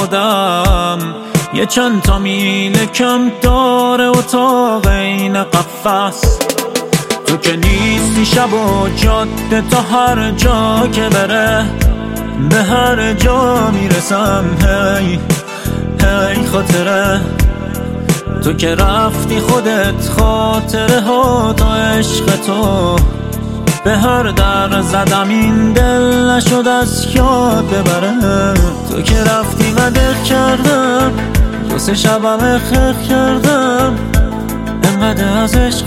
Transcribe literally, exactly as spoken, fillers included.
خودم یه چند تا میل کم داره اتاق این قفس. تو که نیستی شب و جاده تا هر جا که بره به هر جا میرسم. هی هی خاطره تو که رفتی خودت خاطره ها تا عشق تو به هر در زدم این دل نشد از یاد ببره. تو که رفتی مدح کردم دو سه شبم خخ کردم انقدر از عشق